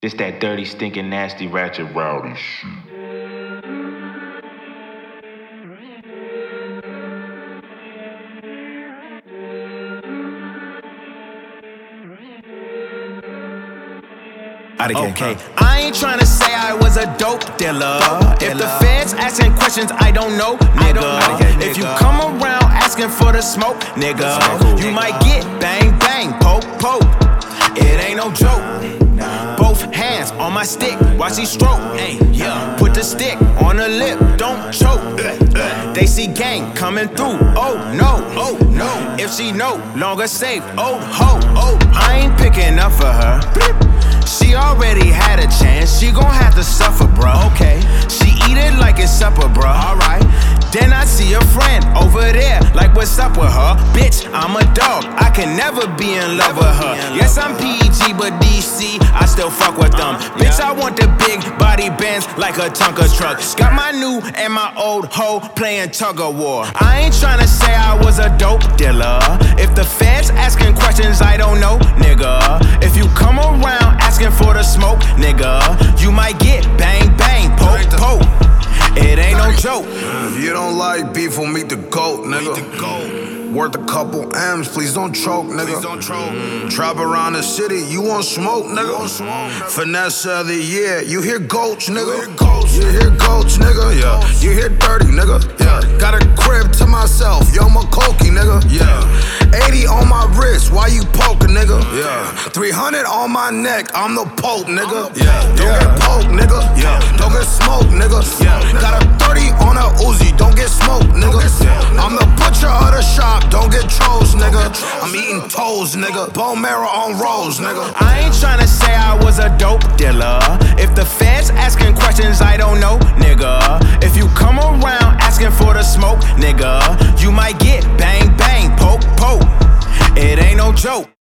This that dirty, stinking, nasty, ratchet, rowdy shit. Okay, I ain't tryna say I was a dope dealer. If the feds asking questions, I don't know, nigga. If you come around asking for the smoke, nigga, you might get bang bang, poke poke. It ain't no joke. Both hands on my stick, watch he stroke. Put the stick on the lip, don't choke. They see gang coming through, oh no. If she no longer safe, oh ho, I ain't picking up for her. She already had a chance, she gon' have to suffer, bro. Okay, she eat it like it's supper, bro. Alright, then I see a friend over there, like what's up with her? Bitch, I'm a dog, I can never be in love with her. Yes, I'm PG, but DC, I still fuck with them. Bitch, I want the big body bands like a Tonka truck. Got my new and my old hoe playing tug of war. I ain't tryna say I was a dope dealer. If the feds asking questions, I don't know, nigga. If you come around asking for the smoke, nigga, you might get bang bang, poke poke. It ain't no joke. If you don't like beef, we'll meet the goat, nigga. Worth a couple M's, please don't choke, nigga. Trap around the city, you want smoke, nigga. Finesse of the year, you hear goats, nigga. You hear goats, nigga, yeah. You hear dirty, nigga, yeah. Got a crib to myself, yo, McCokey, nigga, yeah. 80 on my wrist, why you poking, nigga? Yeah. 300 on my neck, I'm the Pope, nigga. Yeah. Don't get poked, nigga. Yeah. Don't get smoked, nigga. Yeah. Got a 30 on a Uzi, don't get smoked, nigga. I'm the butcher of the shop, don't get trolls, nigga. I'm eating toes, nigga. Bone marrow on rolls, nigga. I ain't tryna say I was a dope dealer. If the feds asking questions, I don't know, nigga. If you come around asking for the smoke, nigga, you might get bang bang, poke poke. It ain't no joke.